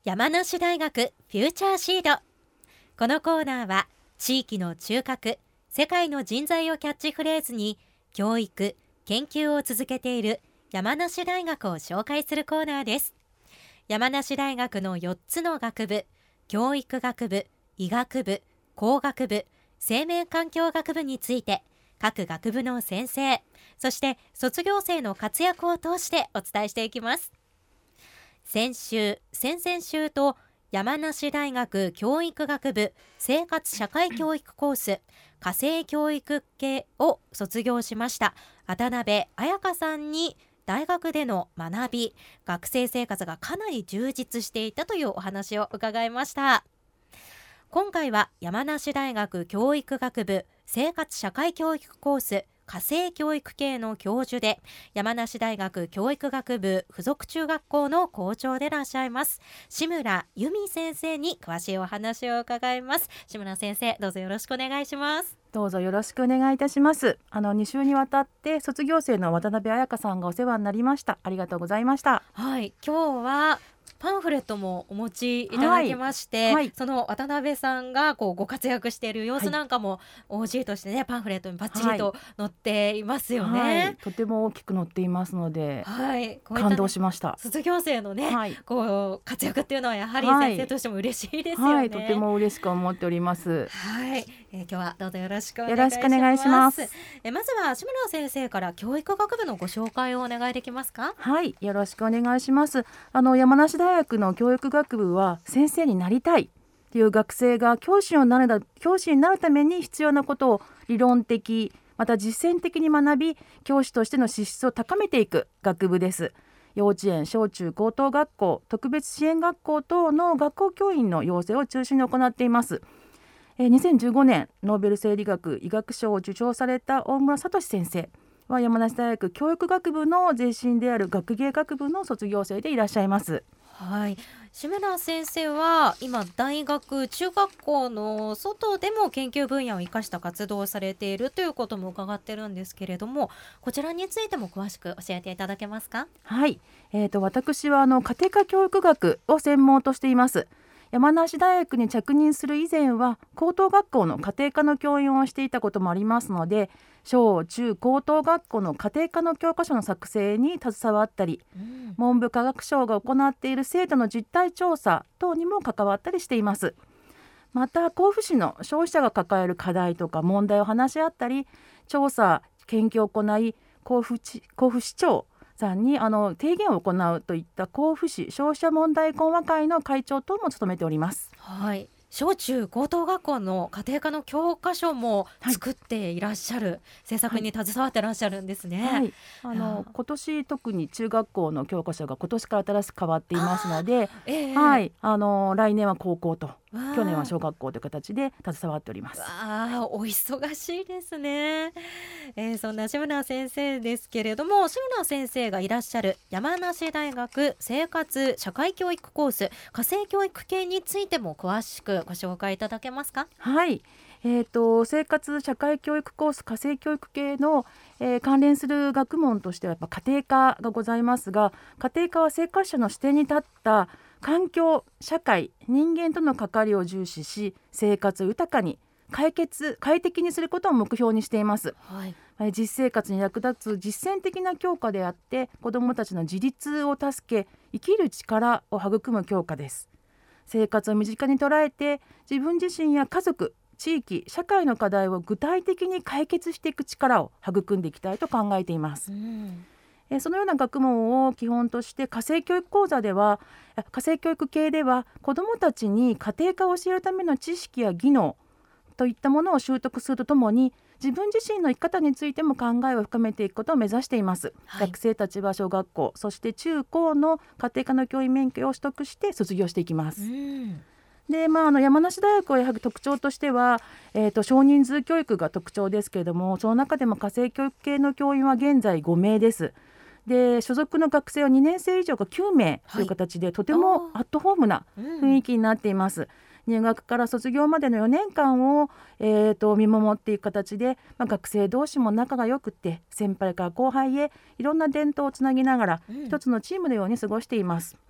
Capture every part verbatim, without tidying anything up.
山梨大学フューチャーシード。このコーナーは地域の中核、世界の人材をキャッチフレーズに教育・研究を続けている山梨大学を紹介するコーナーです。山梨大学のよっつの学部、教育学部、医学部、工学部、生命環境学部について各学部の先生、そして卒業生の活躍を通してお伝えしていきます。先週、先々週と山梨大学教育学部生活社会教育コース家庭教育系を卒業しました渡辺彩香さんに、大学での学び、学生生活がかなり充実していたというお話を伺いました。今回は山梨大学教育学部生活社会教育コース家庭教育系の教授で、山梨大学教育学部附属中学校の校長でいらっしゃいます志村由美先生に詳しいお話を伺います。志村先生、どうぞよろしくお願いします。 どうぞよろしくお願いいたします。あのに週にわたって卒業生の渡辺彩香さんがお世話になりました。ありがとうございました。 はい、今日はパンフレットもお持ちいただきまして、はいはい、その渡辺さんがこうご活躍している様子なんかも オージー としてね、パンフレットにバッチリと載っていますよね、 はいはい、とても大きく載っていますので、はい、こういったね、感動しました。 卒業生のね、はい、こう活躍っていうのはやはり先生としても嬉しいですよね、 はいはい、とても嬉しく思っております。 はい、えー、今日はどうぞよろしくお願いします。 よろしくお願いします。 えー、まずは志村先生から教育学部のご紹介をお願いできますか。 はい、よろしくお願いします。あの山梨大学の教育学部は先生になりたいという学生が教師になる、教師になるために必要なことを理論的また実践的に学び、教師としての資質を高めていく学部です。幼稚園、小中高等学校、特別支援学校等の学校教員の養成を中心に行っています。にせんじゅうごねんノーベル生理学・医学賞を受賞された大村聡先生は山梨大学教育学部の前身である学芸学部の卒業生でいらっしゃいます。 はい、志村先生は今大学、中学校の外でも研究分野を生かした活動をされているということも伺ってるんですけれども、こちらについても詳しく教えていただけますか。 はい、えーと、私はあの家庭科教育学を専門としています。山梨大学に着任する以前は高等学校の家庭科の教員をしていたこともありますので、小中高等学校の家庭科の教科書の作成に携わったり、うん、文部科学省が行っている生徒の実態調査等にも関わったりしています。また甲府市の消費者が抱える課題とか問題を話し合ったり、調査研究を行い甲府市、甲府市長さんにあの提言を行うといった甲府市消費者問題講話会の会長等も務めております。 はい、小中高等学校の家庭科の教科書も作っていらっしゃる、はい、制作に携わってらっしゃるんですね、 はい、あの今年特に中学校の教科書が今年から新しく変わっていますので、えーはい、あの来年は高校と去年は小学校という形で携わっております。 あ、お忙しいですね、えー、そんな志村先生ですけれども、志村先生がいらっしゃる山梨大学生活社会教育コース家庭教育系についても詳しくご紹介いただけますか。 はい、えーと、生活社会教育コース家庭教育系の、えー、関連する学問としてはやっぱ家庭科がございますが、家庭科は生活者の視点に立った環境、社会、人間との関わりを重視し、生活を豊かに解決快適にすることを目標にしています、はい、実生活に役立つ実践的な教科であって、子どもたちの自立を助け生きる力を育む教科です。生活を身近に捉えて自分自身や家族、地域、社会の課題を具体的に解決していく力を育んでいきたいと考えています、うん、えそのような学問を基本として家庭教育講座では家庭教育系では子どもたちに家庭科を教えるための知識や技能といったものを習得するとともに、自分自身の生き方についても考えを深めていくことを目指しています、はい、学生たちは小学校そして中高の家庭科の教員免許を取得して卒業していきます。うんでまあ、あの山梨大学はやはり特徴としては、えー、と少人数教育が特徴ですけれども、その中でも家庭教育系の教員は現在ごめいです。で所属の学生はにねん生以上がきゅうめいという形で、はい、とてもアットホームな雰囲気になっています、うん、入学から卒業までのよねんかんを、えー、と見守っていく形で、まあ、学生同士も仲が良くて、先輩から後輩へいろんな伝統をつなぎながら、うん、一つのチームのように過ごしています。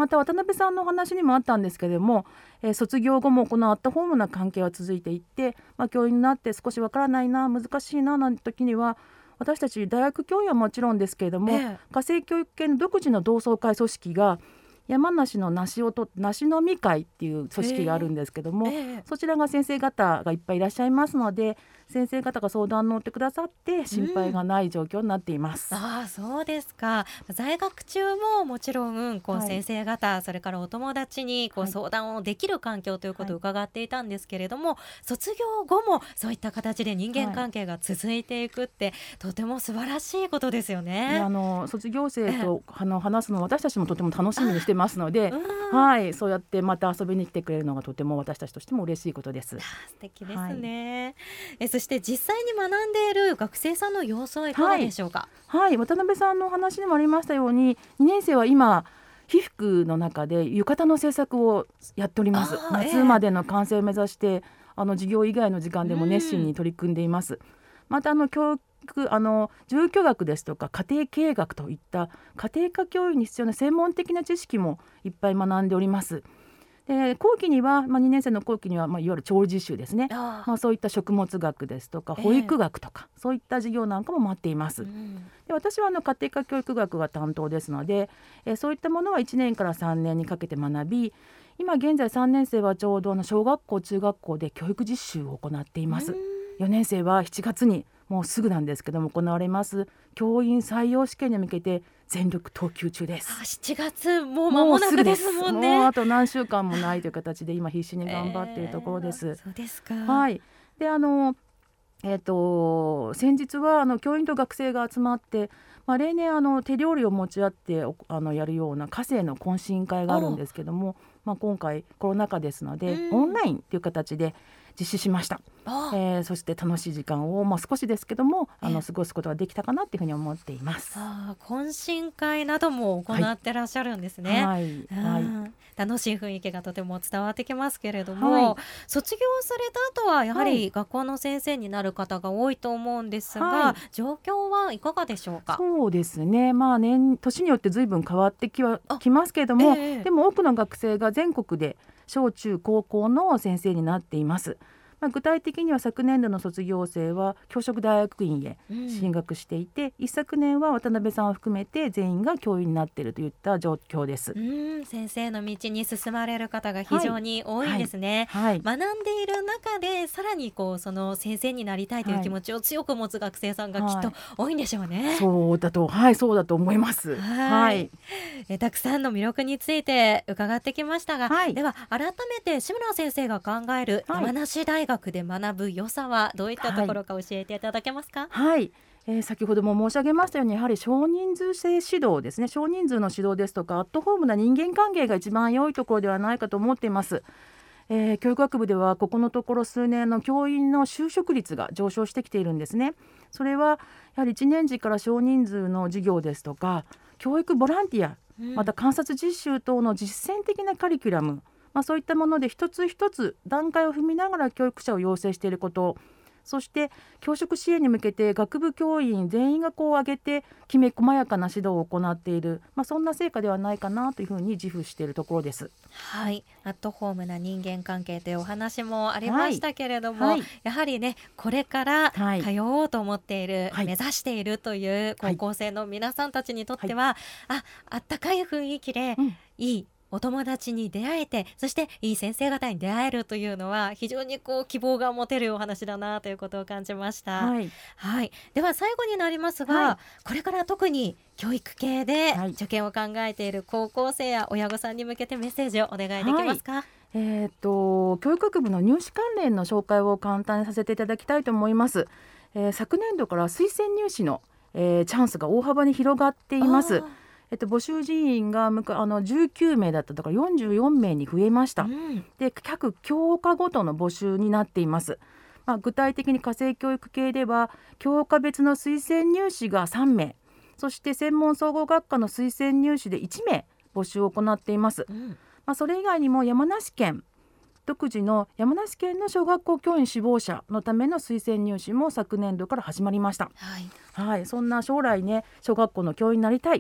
また渡辺さんのお話にもあったんですけれども、えー、卒業後もこのアットホームな関係は続いていって、まあ、教員になって少しわからないな、難しいななんて時には、私たち大学教員はもちろんですけれども、 ええ、 家政教育系の独自の同窓会組織が山梨の梨をと梨の実会っていう組織があるんですけども、 ええ、 そちらが先生方がいっぱいいらっしゃいますので、先生方が相談に乗ってくださって心配がない状況になっています、 うん、ああ、そうですか。在学中ももちろんこうはい先生方、それからお友達にこうはい相談をできる環境ということをはい伺っていたんですけれども、卒業後もそういった形で人間関係が続いていくって、とても素晴らしいことですよでね。 あの卒業生とあの話すのを私たちもとても楽しみにしてますので、 うん、 はい、そうやってまた遊びに来てくれるのがとても私たちとしても嬉しいことです。 あー、素敵ですね。えそして実際に学んでいる学生さんの様子はいかがでしょうか。 はい、渡辺さんのお話にもありましたように、にねん生は今被服の中で浴衣の制作をやっております。 あー、 夏までの完成を目指して、あの授業以外の時間でも熱心うんに取り組んでいます。またあの教育あの住居学ですとか家庭経営学といった家庭科教育に必要な専門的な知識もいっぱい学んでおります。で後期には、まあ、にねん生の後期には、まあ、いわゆる調理実習ですね、 あー、 まあ、そういった食物学ですとかええ保育学とか、そういった授業なんかも待っています。 うんで私はあの家庭科教育学が担当ですので、えーそういったものはいちねんからさんねんにかけて学び、今現在さんねん生はちょうどあの小学校中学校で教育実習を行っています。よねん生はしちがつにもうすぐなんですけども行われます教員採用試験に向けて全力投球中です。 あ、しちがつもう間もなくですもんね。 もうあと何週間もないという形で今必死に頑張っているところです、 えーそうですか。 はい。であのえー、と先日はあの教員と学生が集まって、まあ、例年あの手料理を持ち合っておあのやるような家政の懇親会があるんですけども、まあ、今回コロナ禍ですので、 うんオンラインという形で実施しました。 あえーそして楽しい時間を、まあ、少しですけどもあええの過ごすことができたかなというふうに思っています。 あー、懇親会なども行ってらっしゃるんですね。 はい、はいうん楽しい雰囲気がとても伝わってきますけれども、 はい卒業された後はやははいり学校の先生になる方が多いと思うんですが、 はい状況はいかがでしょうか。 そうですね、まあ年年によって随分変わってきはあきますけれども、 ええでも多くの学生が全国で小中高校の先生になっています。まあ、具体的には昨年度の卒業生は教職大学院へうん進学していて、一昨年は渡辺さんを含めて全員が教員になっているといった状況です。 うん先生の道に進まれる方が非常に多いんですね。 はい、 学んでいる中でさらにこうその先生になりたいという気持ちを強く持つ学生さんがきっと多いんでしょうね。 そうだと、はい、そうだと思います。 はいはいえたくさんの魅力について伺ってきましたが、 はいでは改めて志村先生が考えるはい山梨大学で学ぶ良さはどういったところか教えていただけますか。 はいえー先ほども申し上げましたように、やはり少人数制指導ですね。少人数の指導ですとかアットホームな人間関係が一番良いところではないかと思っています。えー教育学部ではここのところ数年の教員の就職率が上昇してきているんですね。それはやはりいちねん次から少人数の授業ですとか教育ボランティア、 うんまた観察実習等の実践的なカリキュラム、まあ、そういったもので一つ一つ段階を踏みながら教育者を養成していること、そして教職支援に向けて学部教員全員がこう挙げてきめ細やかな指導を行っている、まあ、そんな成果ではないかなというふうに自負しているところです。 はい、アットホームな人間関係というお話もありましたけれども、 はいはいやはりねこれからはい通おうと思っている、 はい目指しているという高校生の皆さんたちにとっては、あ、あったかい雰囲気で、 うんいいお友達に出会えて、そしていい先生方に出会えるというのは非常にこう希望が持てるお話だなということを感じました。 はいはい、では最後になりますが、 はいこれから特に教育系ではい受験を考えている高校生や親御さんに向けてメッセージをお願いできますか。 えー、と教育学部の入試関連の紹介を簡単にさせていただきたいと思います。えー昨年度から推薦入試の、えーチャンスが大幅に広がっていますあ。ーえっと、募集人員がむかあのじゅうきゅうめいだったとかよんじゅうよんめいに増えました。 うんで各教科ごとの募集になっています。まあ、具体的に家政教育系では教科別の推薦入試がさんめい、そして専門総合学科の推薦入試でいちめい募集を行っています。 うんまあ、それ以外にも山梨県独自の山梨県の小学校教員志望者のための推薦入試も昨年度から始まりました。 はいはい、そんな将来ね小学校の教員になりたい、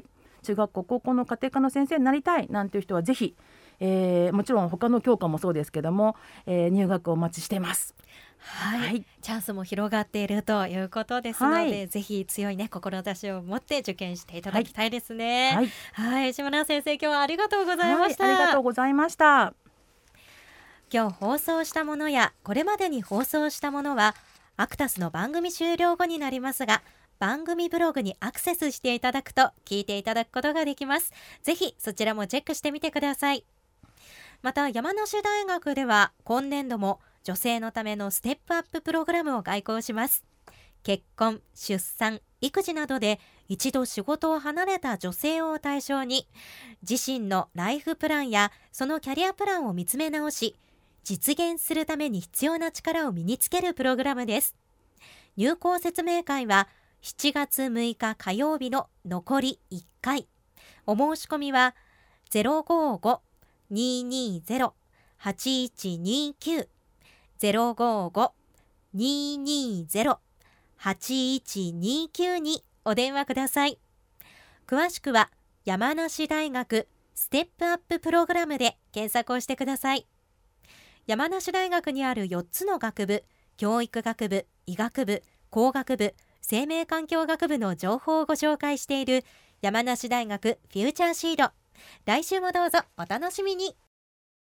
中学校高校の家庭科の先生になりたいなんていう人はぜひ、えー、もちろん他の教科もそうですけども、えー、入学をお待ちしています。 はい、はい、チャンスも広がっているということですので、はい、ぜひ強いね志を持って受験していただきたいですね。はい、はいはい、島田先生、今日はありがとうございました。 はい、ありがとうございました。 今日放送したものやこれまでに放送したものはアクタスの番組終了後になりますが、番組ブログにアクセスしていただくと聞いていただくことができます。ぜひそちらもチェックしてみてください。また山梨大学では今年度も女性のためのステップアッププログラムを開講します。結婚、出産、育児などで一度仕事を離れた女性を対象に、自身のライフプランやそのキャリアプランを見つめ直し、実現するために必要な力を身につけるプログラムです。入講説明会はしちがつむいか火曜日の残りいっかい。お申し込みは ゼロごーご にーにーゼロ はちいちにーきゅう ゼロごーご にーにーゼロ はちいちにーきゅう にお電話ください。詳しくは山梨大学ステップアッププログラムで検索をしてください。山梨大学にあるよっつの学部、教育学部、医学部、工学部、生命環境学部の情報をご紹介している山梨大学フューチャーシード。来週もどうぞお楽しみに。